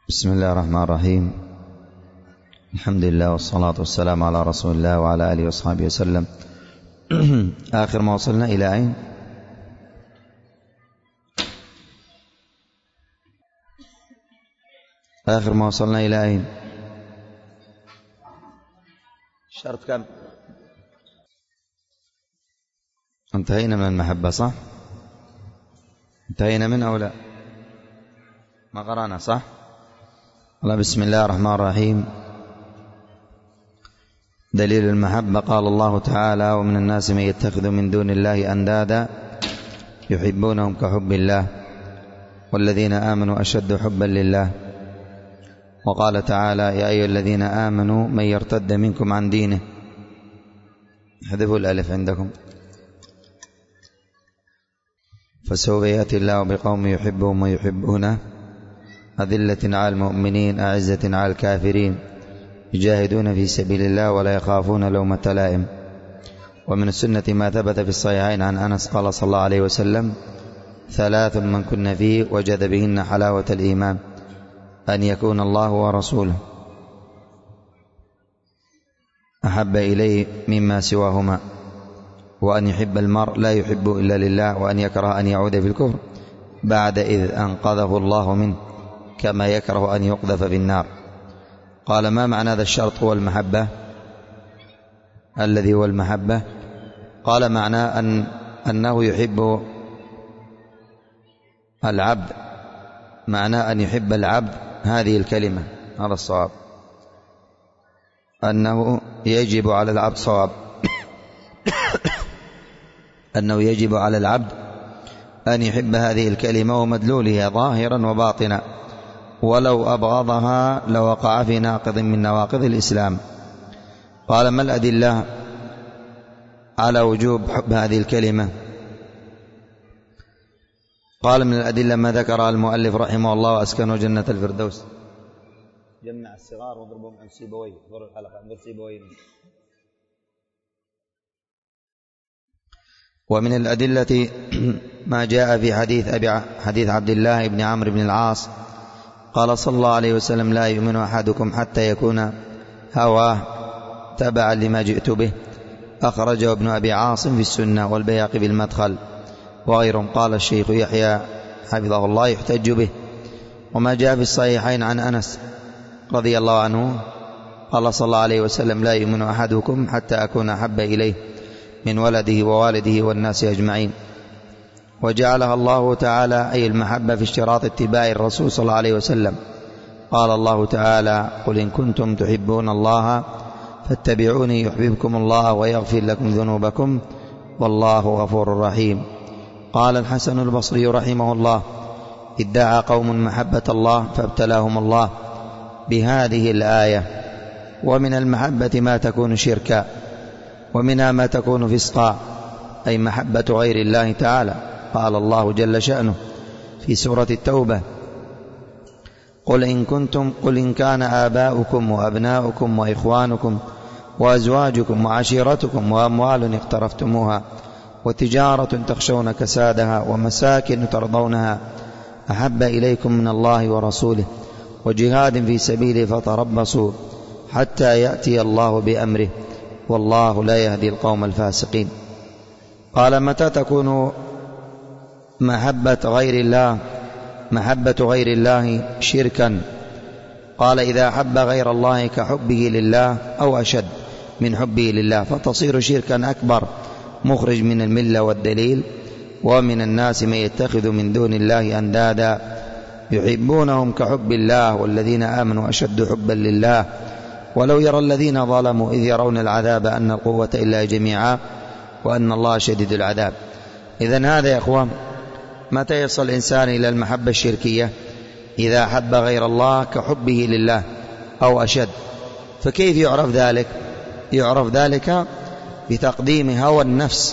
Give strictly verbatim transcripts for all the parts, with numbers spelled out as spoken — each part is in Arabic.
بسم الله الرحمن الرحيم. الحمد لله والصلاة والسلام على رسول الله وعلى آله وصحبه وسلم. آخر ما وصلنا إلى أين؟ آخر ما وصلنا إلى أين؟ شرط كم؟ انتهينا من المحبة صح؟ انتهينا من أو لا؟ ما قرأنا صح؟ الله. بسم الله الرحمن الرحيم. دليل المحبة قال الله تعالى: ومن الناس من يتخذ من دون الله أندادا يحبونهم كحب الله والذين آمنوا أشد حبا لله. وقال تعالى: يا أيها الذين آمنوا من يرتد منكم عن دينه. احذفوا الألف عندكم. فسوف يأتي الله بقوم يحبهم ويحبونه أذلة على المؤمنين أعزة على الكافرين يجاهدون في سبيل الله ولا يخافون لومة لائم. ومن السنة ما ثبت في الصحيحين عن أنس قال صلى الله عليه وسلم: ثلاث من كن فيه وجد بهن حلاوة الإيمان: أن يكون الله ورسوله أحب إليه مما سواهما، وأن يحب المرء لا يحب إلا لله، وأن يكره أن يعود في الكفر بعد إذ أنقذه الله منه، كما يكره أن يقذف في النار. قال: ما معنى هذا الشرط هو المحبة الذي هو المحبة؟ قال: معناه أن أنه يحب العبد، معناه أن يحب العبد هذه الكلمة، هذا الصواب، أنه يجب على العبد صواب أنه يجب على العبد أن يحب هذه الكلمة ومدلولها ظاهرا وباطنا، ولو أبغضها لوقع في ناقض من نواقض الإسلام. قال: ما الأدلة على وجوب حب هذه الكلمة؟ قال: من الأدلة ما ذكر المؤلف رحمه الله وأسكنه جنة الفردوس. جمع الصغار واضربهم عن سيبويه، ضر الحلقة عن سيبويه. ومن الأدلة ما جاء في حديث أبي حديث عبد الله بن عمرو بن العاص قال صلى الله عليه وسلم: لا يؤمن أحدكم حتى يكون هواه تبعا لما جئت به. أخرجه ابن أبي عاصم في السنة والبيهقي بالمدخل وغيرهم. قال الشيخ يحيى حفظه الله: يحتج به. وما جاء في الصحيحين عن أنس رضي الله عنه قال صلى الله عليه وسلم: لا يؤمن أحدكم حتى أكون أحب إليه من ولده ووالده والناس أجمعين. وجعلها الله تعالى أي المحبة في اشتراط اتباع الرسول صلى الله عليه وسلم. قال الله تعالى: قل إن كنتم تحبون الله فاتبعوني يحببكم الله ويغفر لكم ذنوبكم والله غفور رحيم. قال الحسن البصري رحمه الله: ادعى قوم محبة الله فابتلاهم الله بهذه الآية. ومن المحبة ما تكون شركا، ومنها ما تكون فسقا، أي محبة غير الله تعالى. قال الله جل شأنه في سورة التوبة: قل إن كنتم قل إن كان آباؤكم وأبناؤكم وإخوانكم وأزواجكم وعشيرتكم وأموال اقترفتموها وتجارة تخشون كسادها ومساكن ترضونها أحب إليكم من الله ورسوله وجهاد في سبيله فتربصوا حتى يأتي الله بأمره والله لا يهدي القوم الفاسقين. قال: متى تكون محبة غير الله محبة غير الله شركا؟ قال: إذا حب غير الله كحبه لله أو أشد من حبه لله فتصير شركا أكبر مخرج من الملة والدليل. ومن الناس من يتخذ من دون الله أندادا يحبونهم كحب الله والذين آمنوا أشد حبا لله ولو يرى الذين ظلموا إذ يرون العذاب أن القوة إلا جميعا وأن الله شديد العذاب. إذن هذا يا أخوان متى يصل الإنسان إلى المحبة الشركية؟ إذا حب غير الله كحبه لله أو أشد. فكيف يعرف ذلك؟ يعرف ذلك بتقديم هوى النفس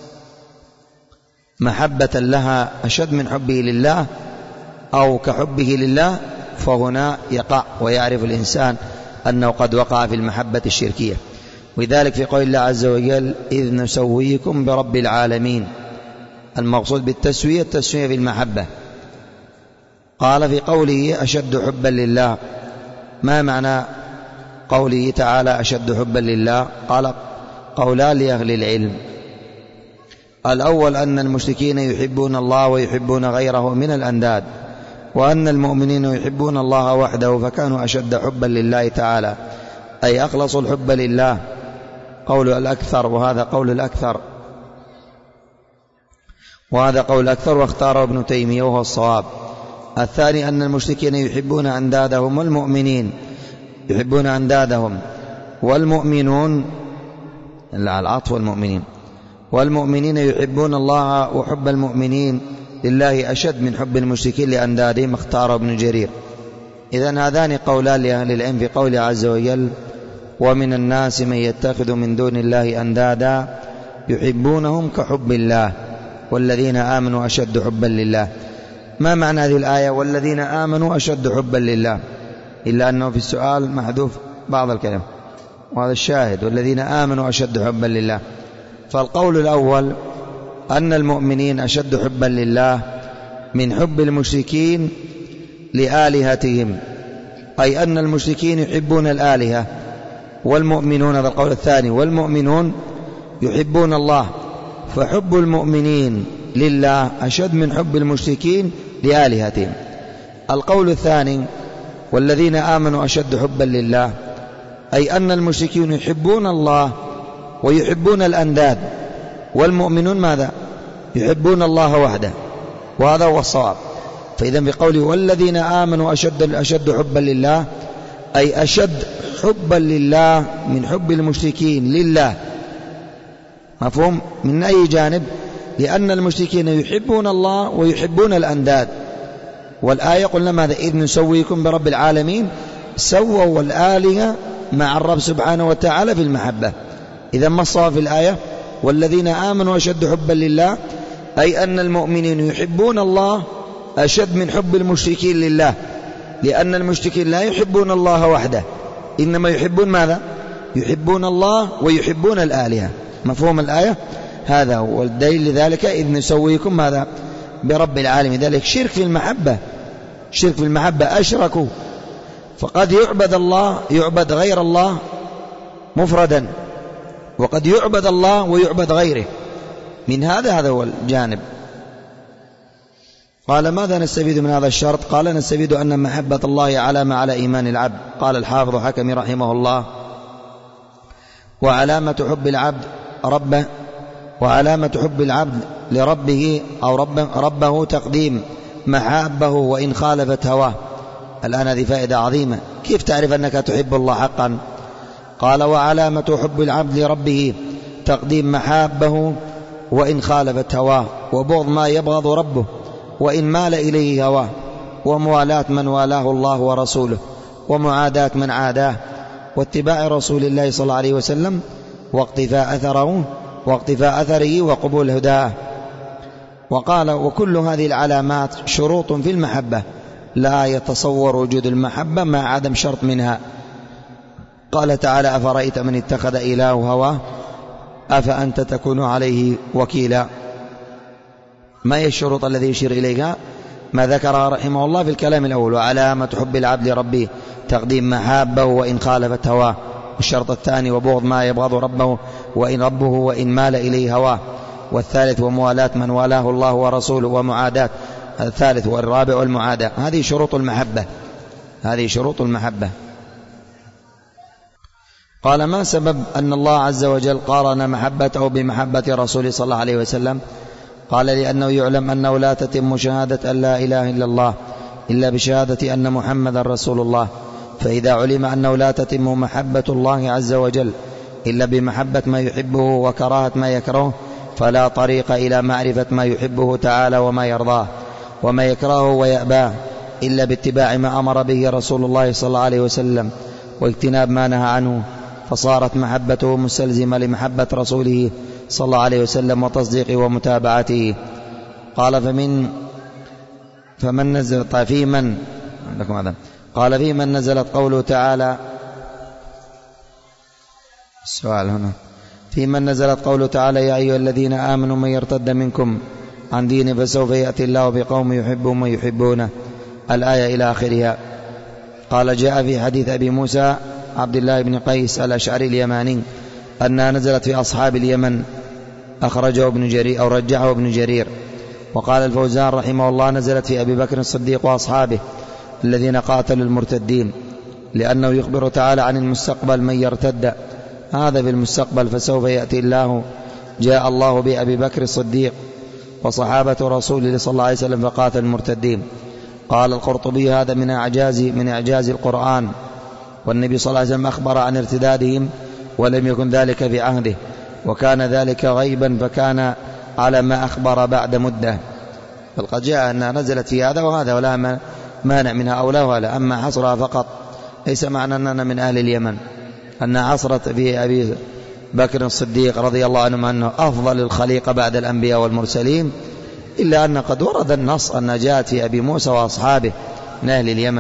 محبة لها أشد من حبه لله أو كحبه لله، فهنا يقع ويعرف الإنسان أنه قد وقع في المحبة الشركية. ولذلك في قول الله عز وجل: إذ نسويكم برب العالمين. المقصود بالتسوية التسوية في المحبة، قال في قوله أشد حبا لله، ما معنى قوله تعالى أشد حبا لله؟ قال قولان لأهل العلم. الأول أن المشركين يحبون الله ويحبون غيره من الأنداد، وأن المؤمنين يحبون الله وحده فكانوا أشد حبا لله تعالى، أي أخلصوا الحب لله، قول الأكثر، وهذا قول الأكثر وهذا قول الأكثر واختاره ابن تيمية وهو الصواب. الثاني أن المشركين يحبون أندادهم والمؤمنين يحبون أندادهم والمؤمنون لا العطف والمؤمنين والمؤمنين يحبون الله وحب المؤمنين لله أشد من حب المشركين لأندادهم، اختاره ابن جرير. إذن هذان قولان لأهل العلم في قوله عز وجل ومن الناس من يتخذ من دون الله أندادا يحبونهم كحب الله والذين آمنوا أشد حبا لله. ما معنى هذه الآية والذين آمنوا أشد حبا لله؟ إلا أنه في السؤال محذوف بعض الكلام، وهذا الشاهد والذين آمنوا أشد حبا لله. فالقول الأول أن المؤمنين أشد حبا لله من حب المشركين لآلهتهم، أي أن المشركين يحبون الآلهة والمؤمنون، هذا القول الثاني، والمؤمنون يحبون الله، فحب المؤمنين لله أشد من حب المشركين لآلهتهم. القول الثاني والذين آمنوا أشد حبا لله، أي أن المشركين يحبون الله ويحبون الأنداد، والمؤمنون ماذا؟ يحبون الله وحده، وهذا هو الصواب. فإذا بقوله والذين آمنوا أشد, أشد حبا لله، أي أشد حبا لله من حب المشركين لله. مفهوم؟ من أي جانب؟ لأن المشركين يحبون الله ويحبون الأنداد، والآية قلنا ماذا؟ إذ نسويكم برب العالمين، سووا الآلهة مع الرب سبحانه وتعالى في المحبة. إذا ما الصواب في الآية؟ والذين آمنوا أشد حبا لله، أي أن المؤمنين يحبون الله أشد من حب المشركين لله، لأن المشركين لا يحبون الله وحده، إنما يحبون ماذا؟ يحبون الله ويحبون الآلهة. مفهوم الآية؟ هذا هو الدليل لذلك إذ نسويكم ماذا؟ برب العالمين. ذلك شرك في المحبة، شرك في المحبة، أشركوا، فقد يعبد الله يعبد غير الله مفردا، وقد يعبد الله ويعبد غيره. من هذا هذا هو الجانب. قال ماذا نستفيد من هذا الشرط؟ قال نستفيد أن محبة الله علامة على إيمان العبد. قال الحافظ حكمي رحمه الله وعلامة حب العبد ربه وعلامة حب العبد لربه أو ربه, ربه تقديم محابه وإن خالفت هواه. الآن هذه فائدة عظيمة. كيف تعرف أنك تحب الله حقا؟ قال وعلامة حب العبد لربه تقديم محابه وإن خالفت هواه، وبغض ما يبغض ربه وإن مال إليه هواه، وموالاة من والاه الله ورسوله، ومعاداة من عاداه، واتباع رسول الله صلى الله عليه وسلم، واقتفاء أثره واقتفاء أثره وقبول هداه. وقال وكل هذه العلامات شروط في المحبة، لا يتصور وجود المحبة مع عدم شرط منها. قال تعالى أفرأيت من اتخذ إله هواه أفأنت تكون عليه وكيلا. ما هي الشروط الذي يشير إليها؟ ما ذكرها رحمه الله في الكلام الأول، وعلامة حب العبد لربه تقديم محابه وإن خالفت هواه. والشرط الثاني وبغض ما يبغض ربه وإن ربه وإن مال إليه هواه. والثالث وموالاة من والاه الله ورسوله، ومعاداة. الثالث والرابع والمعاداة. هذه شروط المحبة، هذه شروط المحبة. قال ما سبب أن الله عز وجل قارن محبته بمحبة رسوله صلى الله عليه وسلم؟ قال لأنه يعلم أنه لا تتم شهادة أن لا إله إلا الله إلا بشهادة أن محمدا رسول الله، فإذا علم أنه لا تتم محبة الله عز وجل إلا بمحبة ما يحبه وكراهة ما يكرهه، فلا طريق إلى معرفة ما يحبه تعالى وما يرضاه وما يكرهه ويأباه إلا باتباع ما أمر به رسول الله صلى الله عليه وسلم واجتناب ما نهى عنه، فصارت محبته مستلزمة لمحبة رسوله صلى الله عليه وسلم وتصديقه ومتابعته. قال فمن فمن نزل في من قال في من نزلت قوله تعالى، السؤال هنا، في من نزلت قوله تعالى يا أيها الذين آمنوا من يرتد منكم عن دينه فسوف يأتي الله بقوم يحبهم ويحبونه الآية إلى آخرها. قال جاء في حديث أبي موسى عبد الله بن قيس الأشعري اليماني أنها نزلت في أصحاب اليمن، أخرجه ابن جرير أو رجحه ابن جرير. وقال الفوزان رحمه الله نزلت في أبي بكر الصديق وأصحابه الذين قاتلوا المرتدين، لأنه يخبر تعالى عن المستقبل من يرتد، هذا في المستقبل فسوف يأتي الله جاء الله بأبي بكر الصديق وصحابة رسول الله صلى الله عليه وسلم فقاتل المرتدين. قال القرطبي هذا من إعجاز من إعجاز القرآن، والنبي صلى الله عليه وسلم أخبر عن ارتدادهم ولم يكن ذلك في عهده، وكان ذلك غيبا فكان على ما أخبر بعد مدة. بل قد جاء أنها نزلت في هذا وهذا ولا مانع منها أو لا ولا، أما حصرها فقط ليس معنى أننا من أهل اليمن أنها حصرت في أبي بكر الصديق رضي الله عنه أنه أفضل الخليقة بعد الأنبياء والمرسلين، إلا أن قد ورد النص أن جاءت في أبي موسى وأصحابه من أهل اليمن.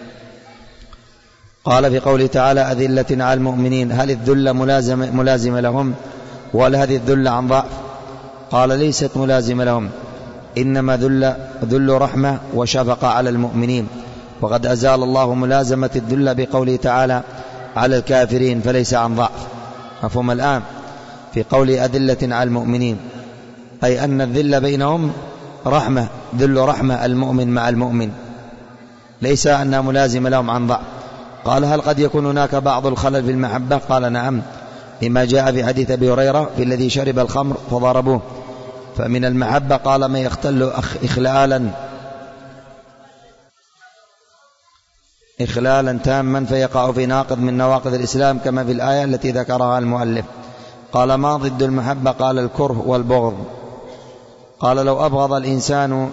قال في قوله تعالى أذلة على المؤمنين، هل الذل ملازمة ملازمة لهم ولا هذه الذل عن ضعف؟ قال ليست ملازمة لهم، إنما ذل ذل رحمة وشفقة على المؤمنين، وقد أزال الله ملازمة الذل بقوله تعالى على الكافرين فليس عن ضعف. مفهوم الآن في قوله أذلة على المؤمنين، أي أن الذل بينهم رحمة، ذل رحمة المؤمن مع المؤمن، ليس أنها ملازمة لهم عن ضعف. قال هل قد يكون هناك بعض الخلل في المحبة؟ قال نعم، لما جاء في حديث أبي هريرة في الذي شرب الخمر فضربوه. فمن المحبة قال ما يختل إخلالا إخلالا تاما فيقع في ناقض من نواقض الإسلام كما في الآية التي ذكرها المؤلف. قال ما ضد المحبة؟ قال الكره والبغض. قال لو أبغض الإنسان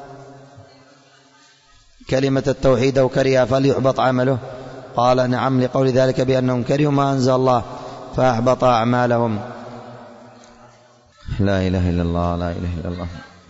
كلمة التوحيد وكرهها فليحبط عمله؟ قال نعم، لقول ذلك بأنهم كرهوا ما أنزل الله فأحبط أعمالهم. لا إله إلا الله، لا إله إلا الله.